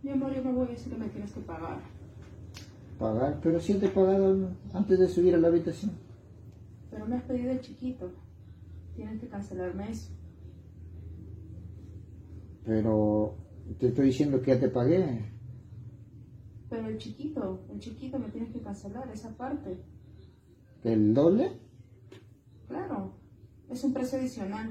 Mi amor, yo me voy a decir que me tienes que pagar. ¿Pagar? Pero si te he pagado antes de subir a la habitación. Pero me has pedido el chiquito. Tienes que cancelarme eso. Pero te estoy diciendo que ya te pagué. Pero el chiquito me tienes que cancelar esa parte. ¿El doble? Claro, es un precio adicional.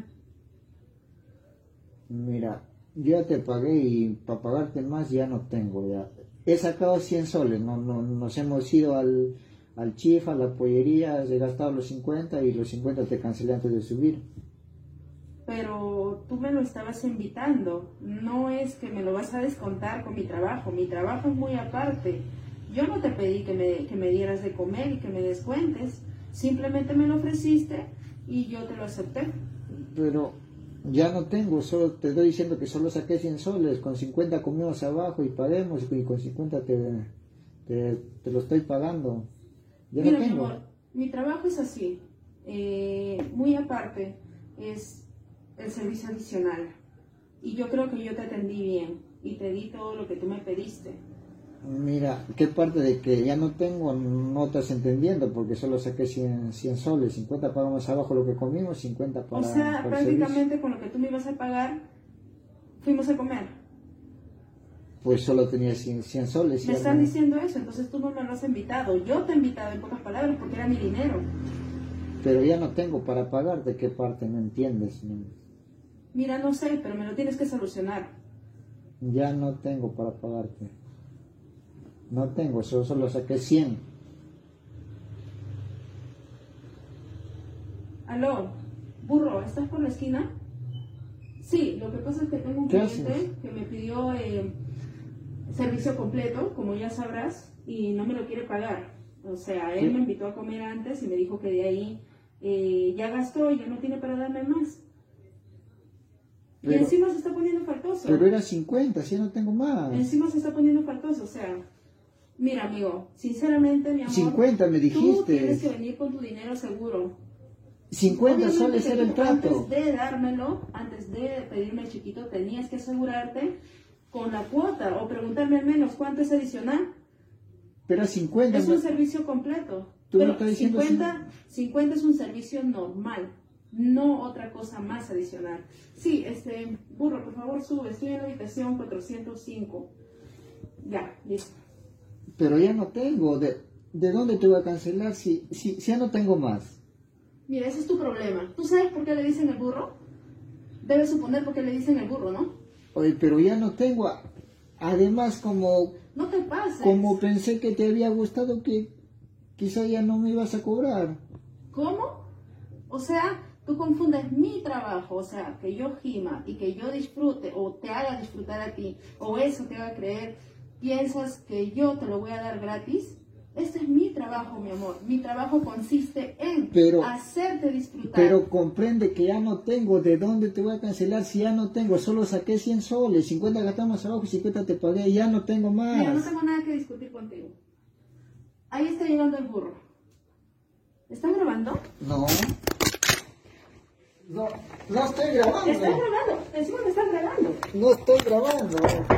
Mira, yo ya te pagué y para pagarte más ya no tengo. Ya he sacado 100 soles, nos hemos ido al Chifa, a la pollería, he gastado los 50 y los 50 te cancelé antes de subir. Pero tú me lo estabas invitando, no es que me lo vas a descontar con mi trabajo es muy aparte. Yo no te pedí que me dieras de comer y que me descuentes, simplemente me lo ofreciste y yo te lo acepté. Pero ya no tengo, solo te estoy diciendo que solo saqué 100 soles, con 50 comimos abajo y paguemos y con 50 te lo estoy pagando. Ya Mira, no tengo. mi amor, mi trabajo es así, muy aparte, es el servicio adicional. Y yo creo que yo te atendí bien y te di todo lo que tú me pediste. Mira, ¿qué parte de que ya no tengo no estás entendiendo? Porque solo saqué 100 soles, 50 pagamos abajo lo que comimos, 50 para... O sea, para prácticamente con lo que tú me ibas a pagar, fuimos a comer. Pues solo tenía 100 soles. Me están diciendo eso, entonces tú no me lo has invitado. Yo te he invitado en pocas palabras porque era mi dinero. Pero ya no tengo para pagar, ¿de qué parte no entiendes? Mira, no sé, pero me lo tienes que solucionar. Ya no tengo para pagarte. No tengo, solo saqué 100. Aló, burro, ¿estás por la esquina? Sí, lo que pasa es que tengo un cliente que me pidió servicio completo, como ya sabrás, y no me lo quiere pagar. O sea, él me invitó a comer antes y me dijo que de ahí ya gastó y ya no tiene para darme más. Y encima se está poniendo faltoso. Pero era 50, si ya no tengo más. Encima se está poniendo faltoso, o sea... Mira, amigo, sinceramente, mi amor... 50 me dijiste. Tú tienes que venir con tu dinero seguro. 50 soles era el trato. Antes de dármelo, antes de pedirme el chiquito, tenías que asegurarte con la cuota o preguntarme al menos cuánto es adicional. Pero 50... Es un servicio completo. Tú Pero me estás diciendo 50 es un servicio normal, no otra cosa más adicional. Sí, burro, por favor, sube. Estoy en la habitación 405. Ya, listo. Pero ya no tengo. ¿De dónde te voy a cancelar si ya no tengo más? Mira, ese es tu problema. ¿Tú sabes por qué le dicen el burro? Debes suponer por qué le dicen el burro, ¿no? Oye, pero ya no tengo. Además, como... No te pases. Como pensé que te había gustado, que quizá ya no me ibas a cobrar. ¿Cómo? O sea, tú confundes mi trabajo, o sea, que yo gima y que yo disfrute o te haga disfrutar a ti, o eso te haga creer, piensas que yo te lo voy a dar gratis. Este es mi trabajo, mi amor. Mi trabajo consiste en hacerte disfrutar. Pero comprende que ya no tengo. ¿De dónde te voy a cancelar si ya no tengo? Solo saqué 100 soles, 50 gastamos abajo y 50 te pagué. Ya no tengo más. Mira, no tengo nada que discutir contigo. Ahí está llegando el burro. ¿Están grabando? No. No estoy grabando. ¿Están grabando? Encima me están grabando. No estoy grabando.